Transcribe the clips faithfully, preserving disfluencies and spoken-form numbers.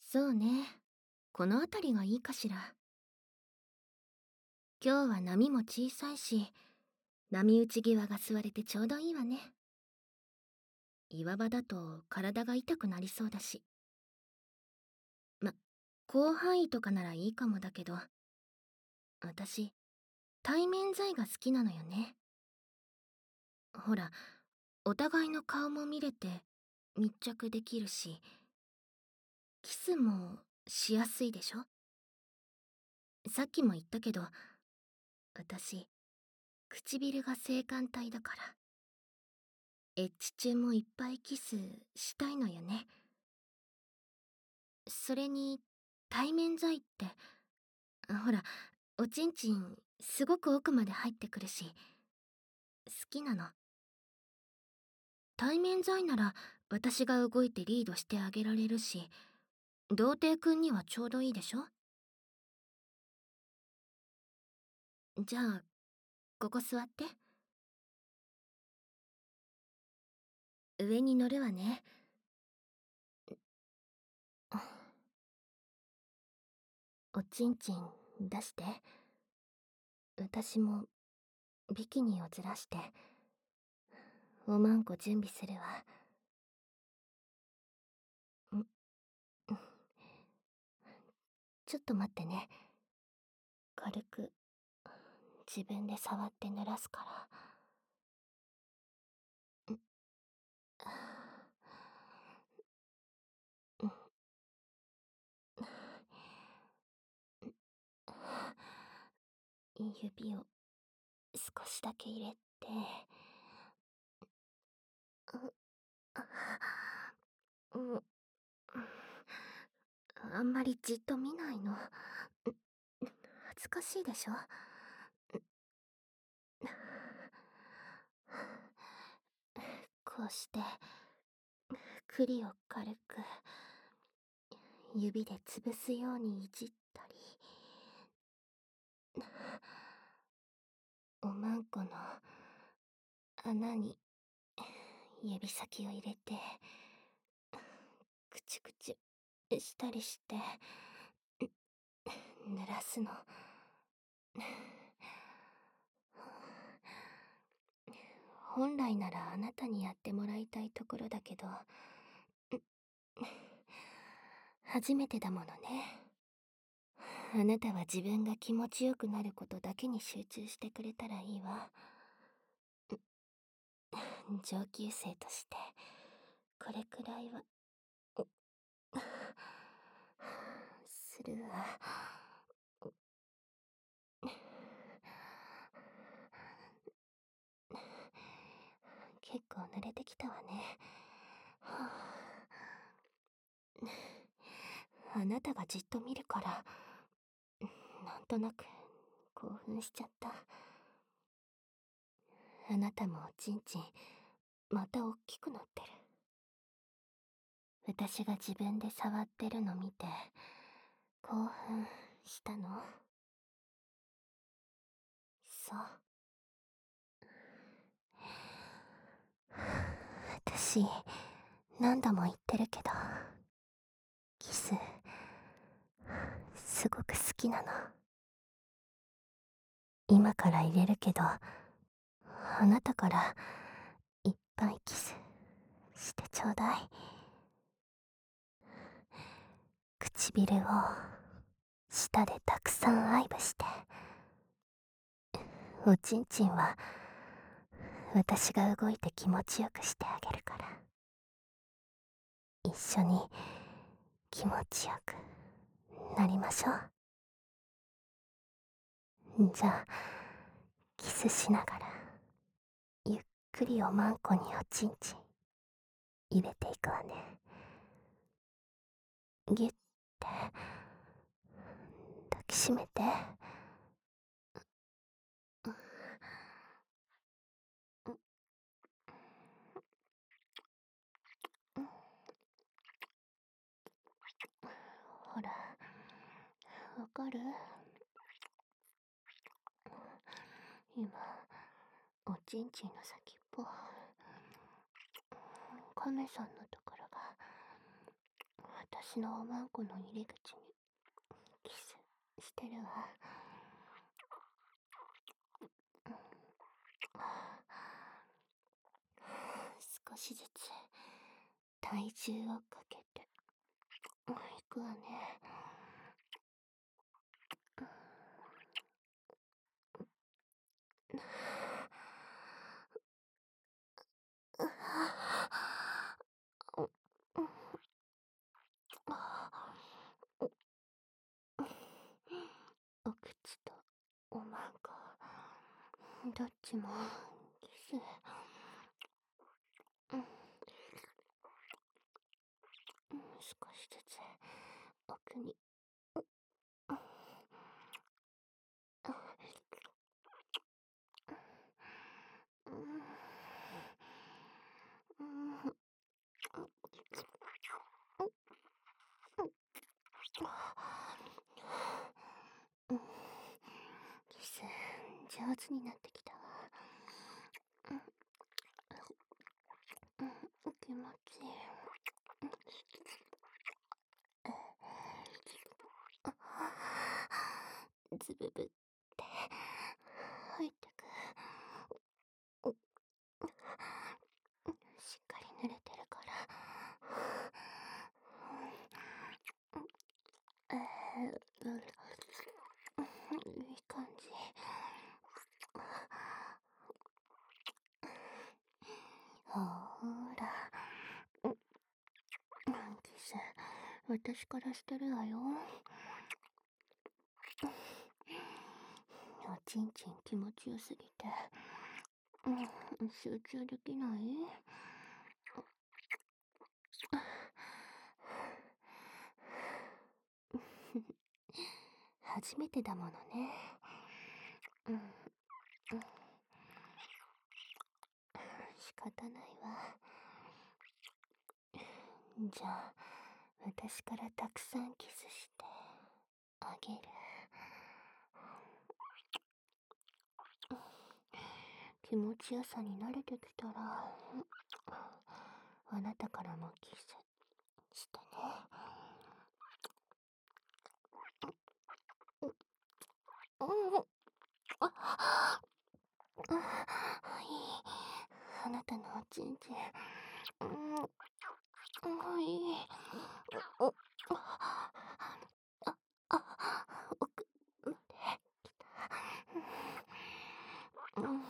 そうね。この辺りがいいかしら。今日は波も小さいし、波打ち際が座れてちょうどいいわね。岩場だと体が痛くなりそうだし。ま、広範囲とかならいいかもだけど、私、対面材が好きなのよね。ほら、お互いの顔も見れて密着できるし、キスもしやすいでしょ。さっきも言ったけど、私、唇が性感帯だから。エッチ中もいっぱいキスしたいのよね。それに、対面剤って、ほら、おちんちんすごく奥まで入ってくるし、好きなの。対面剤なら私が動いてリードしてあげられるし、童貞くんにはちょうどいいでしょ。じゃあ、ここ座って。上に乗るわね。おちんちん出して。私もビキニをずらしておまんこ準備するわ。んちょっと待ってね。軽く自分で触って濡らすから。ん指を少しだけ入れて。うん、あんまりじっと見ないの。恥ずかしいでしょ。こうして栗を軽く指で潰すようにいじったり、おまんこの穴に指先を入れてくちゅくちゅしたりして濡らすの。本来ならあなたにやってもらいたいところだけど、初めてだものね。あなたは自分が気持ちよくなることだけに集中してくれたらいいわ。上級生としてこれくらいはするわ。結構濡れてきたわね。はあ、あなたがじっと見るからなんとなく興奮しちゃった。あなたもおちんちんまた大きくなってる。私が自分で触ってるの見て興奮したの？そう。私何度も言ってるけど、キスすごく好きなの。今から入れるけど、あなたからいっぱいキスしてちょうだい。唇を舌でたくさん愛撫して、おちんちんは私が動いて気持ちよくしてあげるから、一緒に気持ちよくなりましょう。じゃあキスしながらゆっくりおまんこにおちんちん入れていくわね。ぎゅって抱きしめて。ほら、わかる？今おちんちんの先っぽ、カメさんのところが私のおまんこの入り口にキスしてるわ。少しずつ体重をかけていくわね。お口とおまんこどっちもキス。少しずつ奥にキス上手になってきたわ。気持ちいい。ズブブって入ってく。しっかり濡れてるから。いい感じ。ほーら、キス私からしてるわよ。おちんちん気持ちよすぎて、うん、集中できない。初めてだものね。うん、うん、仕方ないわ。じゃあ私からたくさんキスしてあげる。気持ちよさに慣れてきたら、あなたからもキスしてね。うん、あ、いい。あなたのおちんちん、うん、いい。あ、あ、奥まで来た。うん、いい、いい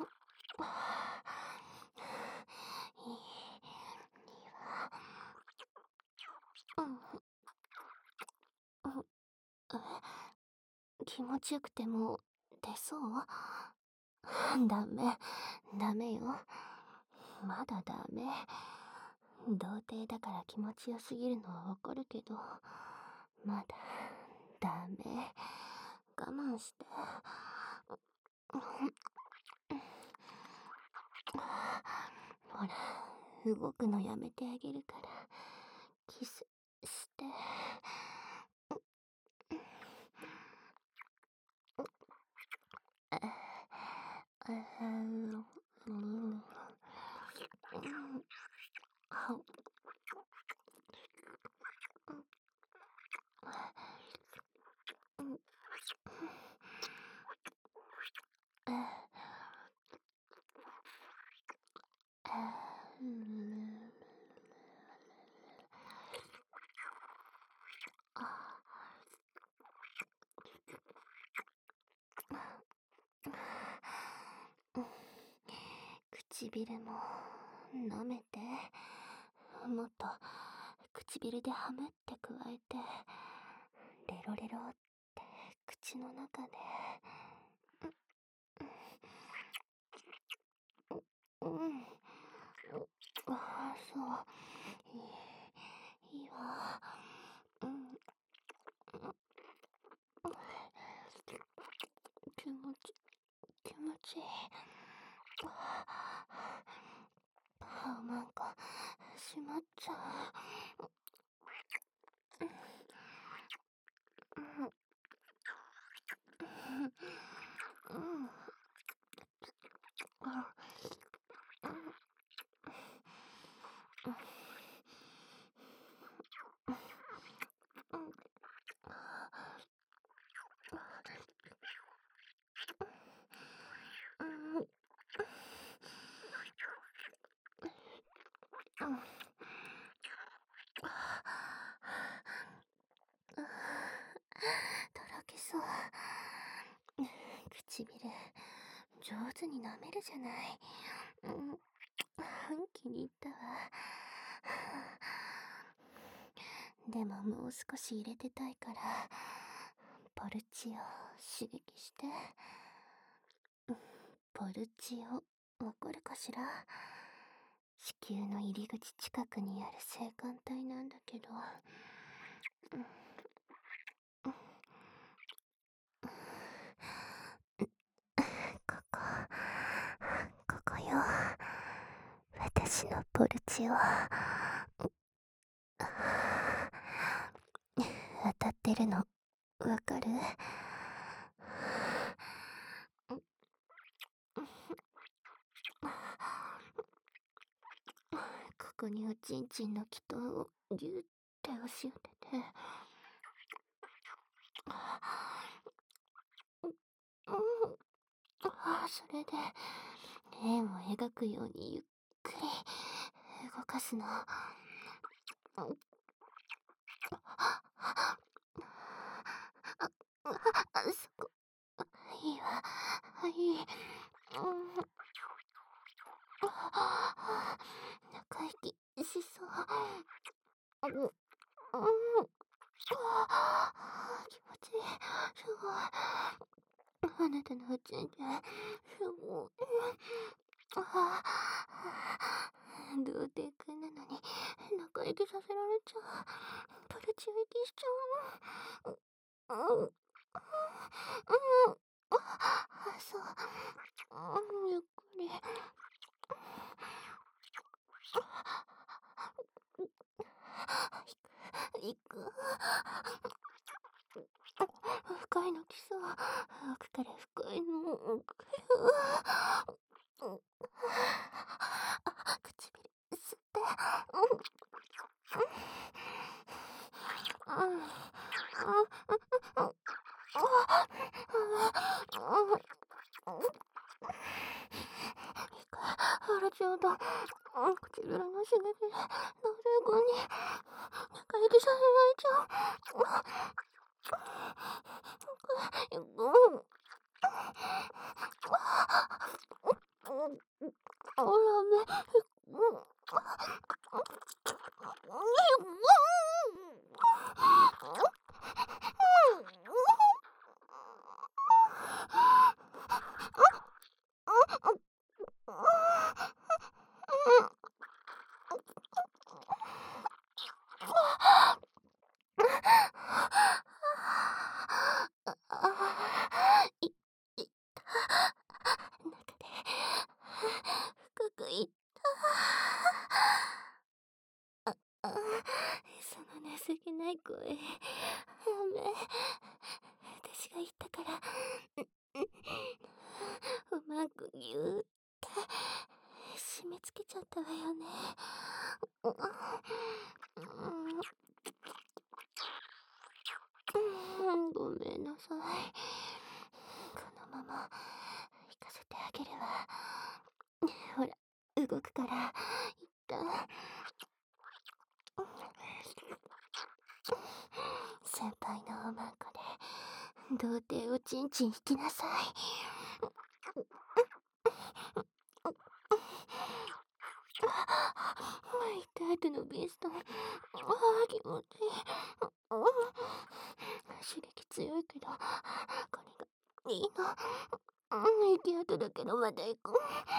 わ。うん、うん、気持ちよくても出そう？ダメ、ダメよ。まだダメ。童貞だから気持ちよすぎるのはわかるけど、まだダメ。我慢して。ほら、動くのやめてあげるから、キスして。唇も舐めて。もっと唇でハムって加えて、レロレロって口の中で。うん、うん、ああ、そう、いい、いいわ。うん、気持ち気持ちいい。あ、なんか閉まっちゃう。うん、うん、うん、あ、 唇、上手に舐めるじゃない。うん、気に入ったわ。でももう少し入れてたいから、ポルチを刺激して。ポルチオ、わかるかしら？子宮の入り口近くにある性感帯なんだけど、ここ、ここよ。私のポルチオ。当たってるの、わかる？ここにおちんちんの気筒をギュッて押し当てて、それで円を描くようにゆっくり動かすの。あ、そこ、いいわ、いい。中息しそう。うん、うん、気持ちいい。すごい。あなたのおちんちん、すごい。童貞くんなのに中息させられちゃう。ポルチ息しちゃう。うん、うん、うん、そう、うん、ゆっくり。いく。深いの来そう。奥から深いの。唇吸って。あらちょうど唇の刺激でノルゴに中息させられちゃう。あらめ。い、いった中で深くいった。あ、その情けない声、やめ。私が言ったから、うまくぎゅーって締め付けちゃったわよね。うん、ごめんなさい。このまま行かせてあげるわ。ほら、動くから、一旦。先輩のおまんこで童貞おちんちん引きなさい。行った後のベスト、ああ気持ちいい。刺激強いけどこれがいいの。行き後だけどまだ行く。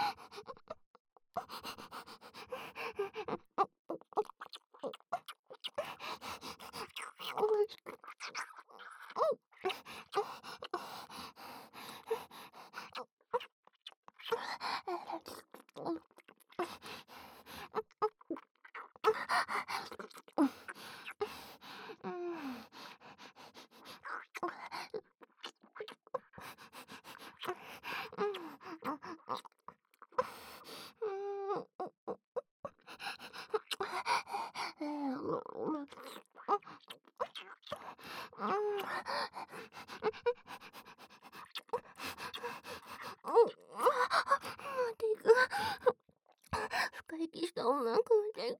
深息した女の子で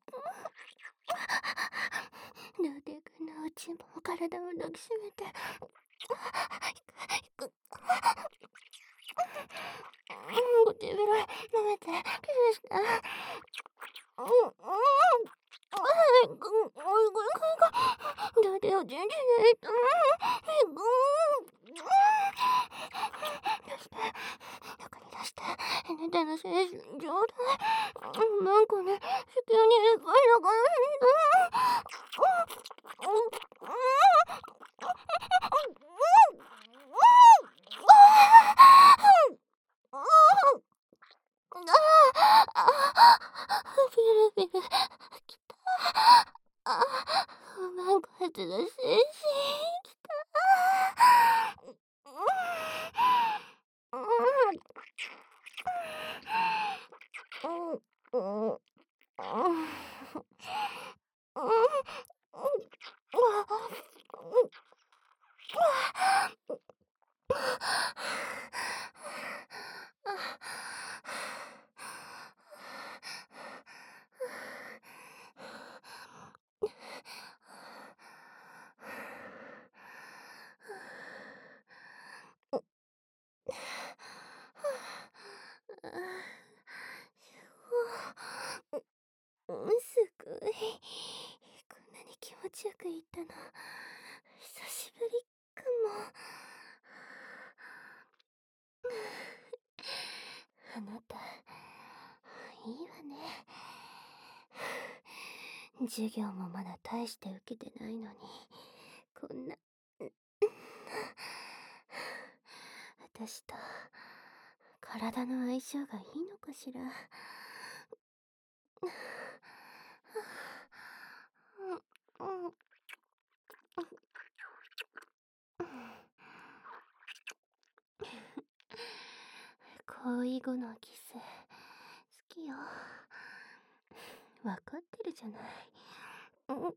童貞くんのおちんぽも体を抱きしめてして。うん、うん。ああ、ぐん、おいぐいぐいぐ。だっておちんちんで、うん、ぐん。出して。中に出して。あなたの精神状態。うん、なんかね、急にでかいのが、うん、うん、うん、うん、うん、うん、うん。ああ、あ、ビルビル、きた。あ、不満発が精神きた。うん、うん。うん、うん、うん。うん、うん、あ、うん。うん、すごい。こんなに気持ちよくいったの、久しぶりかも。あなた、いいわね。授業もまだ大して受けてないのに、こんな、私と体の相性がいいのかしら。うん、うん。恋後のキス、好きよ。わかってるじゃない。うん、うん。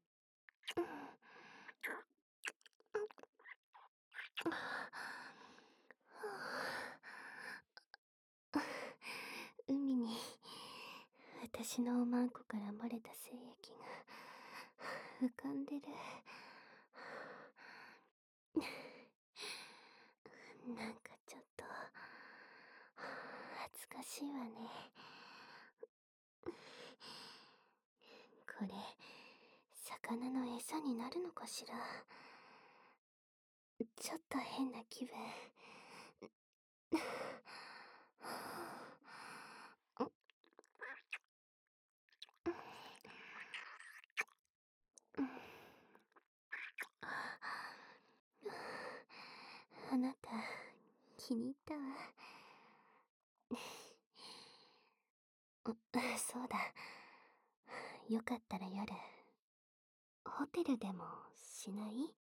海に私のおまんこから漏れた精液が浮かんでる。なんかちょっと恥ずかしいわね。これ魚の餌になるのかしら。ちょっと変な気分。あなた気に入ったわ。そうだ、よかったら夜ホテルでもしない？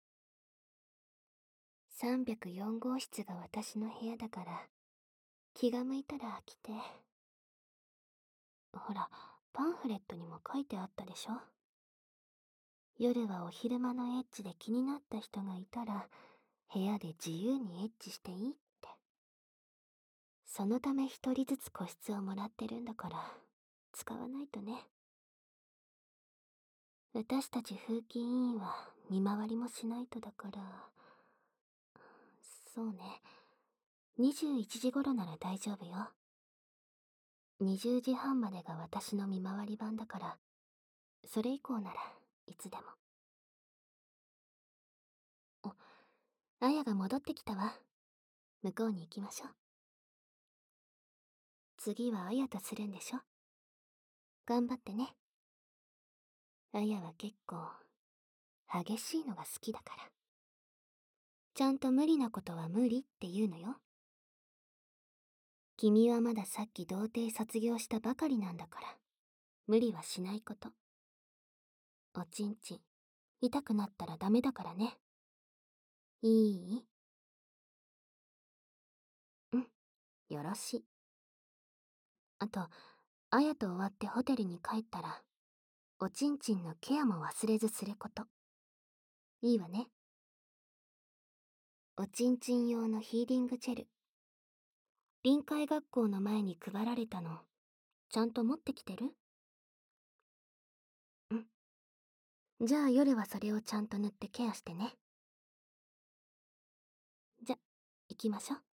さんびゃくよん 号室が私の部屋だから、気が向いたら来て。ほら、パンフレットにも書いてあったでしょ。夜はお昼間のエッチで気になった人がいたら、部屋で自由にエッチしていいって。そのため一人ずつ個室をもらってるんだから、使わないとね。私たち風紀委員は見回りもしないとだから、そうね。にじゅういちじ頃なら大丈夫よ。にじゅうじはんまでが私の見回り番だから、それ以降ならいつでも。お、あやが戻ってきたわ。向こうに行きましょう。次はあやとするんでしょ。頑張ってね。あやは結構激しいのが好きだから。ちゃんと無理なことは無理って言うのよ。君はまださっき童貞卒業したばかりなんだから、無理はしないこと。おちんちん痛くなったらダメだからね。いい？うん、よろしい。あと、あやと終わってホテルに帰ったら、おちんちんのケアも忘れずすること。いいわね。おちんちん用のヒーリングジェル。臨海学校の前に配られたの、ちゃんと持ってきてる？うん。じゃあ夜はそれをちゃんと塗ってケアしてね。じゃ、行きましょう。